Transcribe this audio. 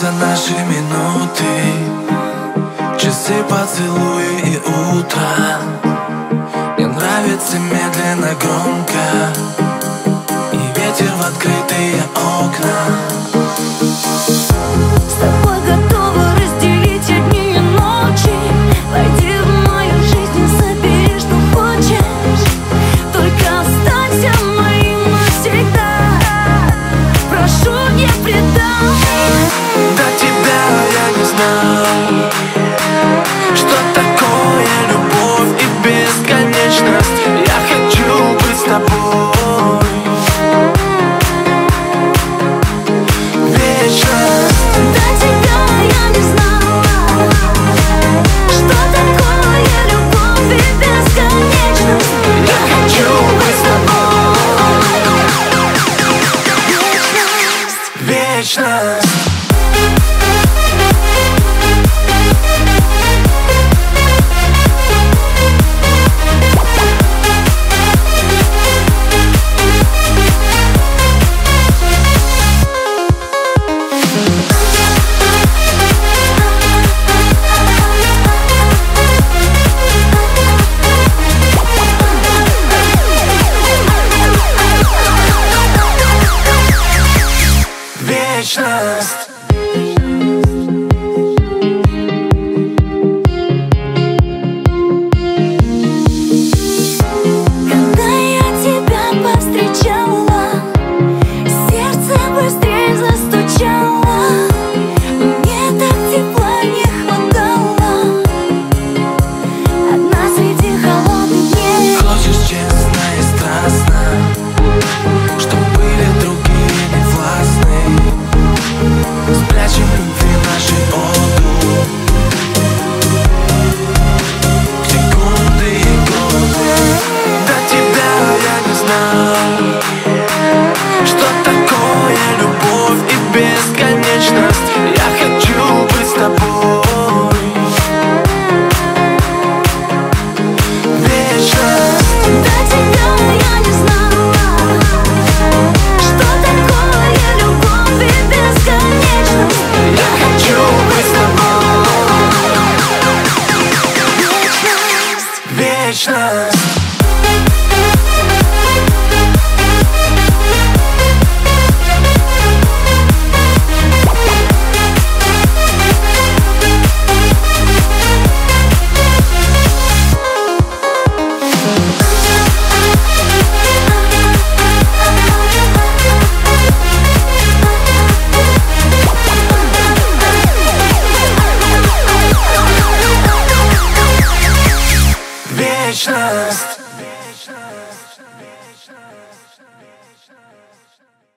Тянутся наши минуты, часы, поцелуи и утро. Мне нравится медленно, громко, и ветер в открытые окна. С тобой готова разделить одни и ночи. Войди в мою жизнь и забери, что хочешь. Только останься моим навсегда. Прошу, не предам. До тебя я не знал, что такое любовь и бесконечность. Я хочу быть с тобой вечность. До тебя я не знала, что такое любовь и бесконечность. Я хочу быть с тобой вечность. Вечность. Когда я тебя повстречала, сердце быстрее застучало. Мне так тепла не хватало, одна среди холодных дней. Хочешь честно и страстно, чтоб были другие не властны. Спрячем любви наши оду в секунды и годы. До тебя я не знал, что такое любовь и бесконечность. Я хочу быть с тобой вечность. До тебя я не знала, что такое любовь и бесконечность. Я хочу быть с тобой вечность. Вечность.